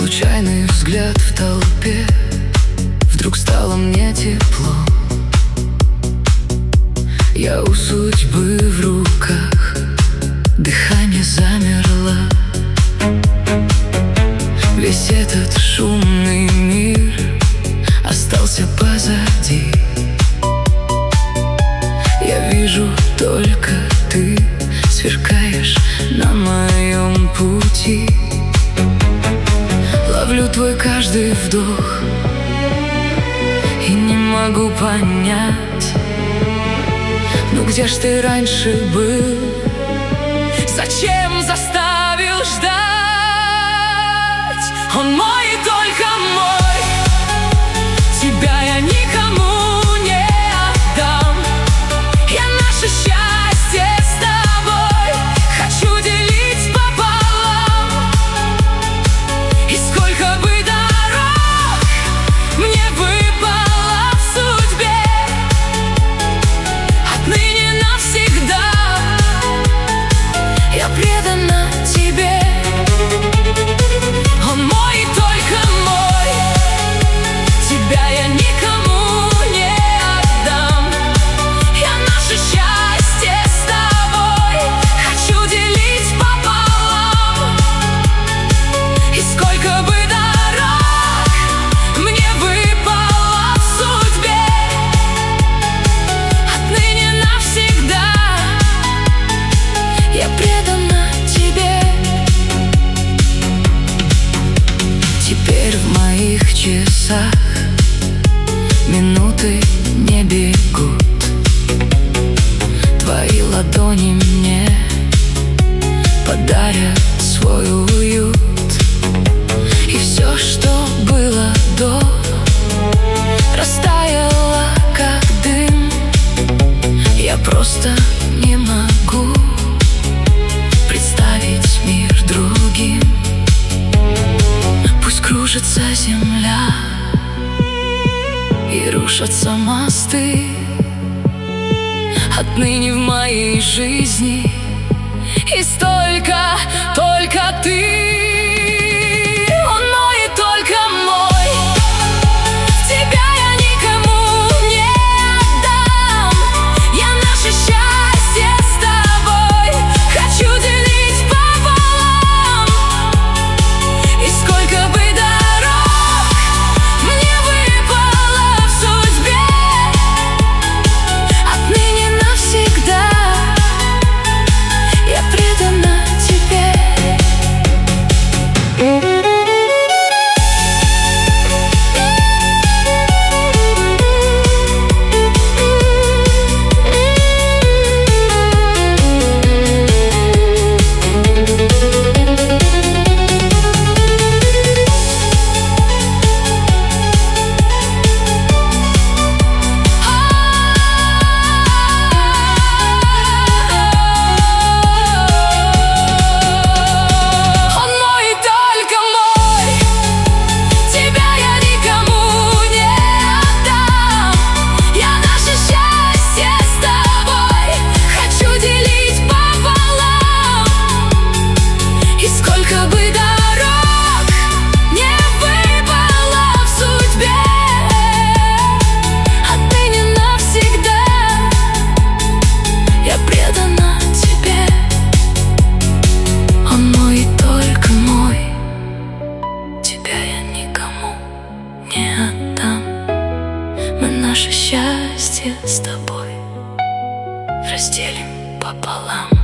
Случайный взгляд в толпе, вдруг стало мне тепло. Я у судьбы в руках, дыхание замерло. Весь этот шумный мир остался позади. Я вижу только ты, сверкаешь на моем пути. Ловлю твой каждый вдох и не могу понять, ну где ж ты раньше был? Зачем заставил ждать? Он мой и только мой, тебя я никому не отдам. Я наше счастье с тобой хочу делить пополам. И сколько бы дорог мне выпало в судьбе, отныне навсегда я предана тебе. Он мой и только мой, тебя я никому не отдам. Я наше счастье с тобой хочу делить пополам. И сколько бы дорог мне выпало в судьбе, отныне навсегда я предана тебе. Теперь в моих часах минуты не бегут. Твои ладони мне подарят свой уют. И все, что было до, растаяло как дым. Я просто не могу представить мир другим. Пусть кружится земля и рушатся мосты, отныне в моей жизни есть только ты. Он мой и только мой, тебя я никому не отдам. Я наше счастье с тобой хочу делить пополам. И сколько бы дорог мне выпало в судьбе, отныне навсегда я предана тебе. Наше счастье с тобой разделим пополам.